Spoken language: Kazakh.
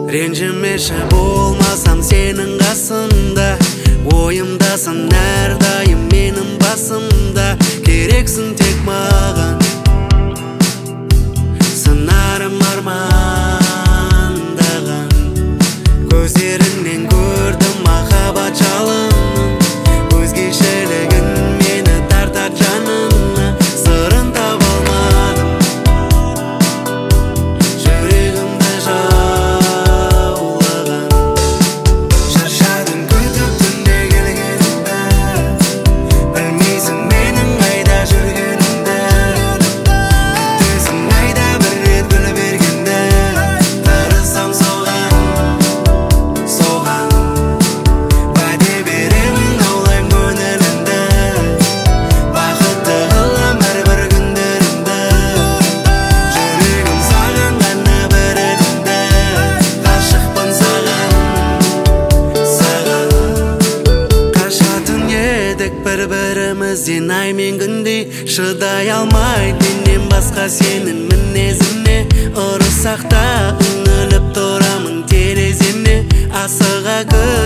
Ренжімеші болмасам сенің қасымда, ойымдасың әрдайым менің басымда. Керексің тек маған, сынарым армандаған. Көздеріңнен көрдім махаббат жалынын, өзгешелігін мені тартар жанына. Сырын таба алмадым, жүрегімді жаулаған. Шаршадым күтіп түнде келгеніңді, білмейсің менің қайда жүргенімді. Күтесің айда бір рет гүл бергенді, тырысам соған уәде беремін аулайым көңіліңді. Бақытты қылам әрбір күндеріңді, жүрегім саған ғана беретінді. Ғашықпын саған. Қашатын едік бір-бірімізден ай мен күндей, шыдай алмай менен басқа сенің мінезіне. Ұрысақ та үңіліп тұрамын тереземе, асыға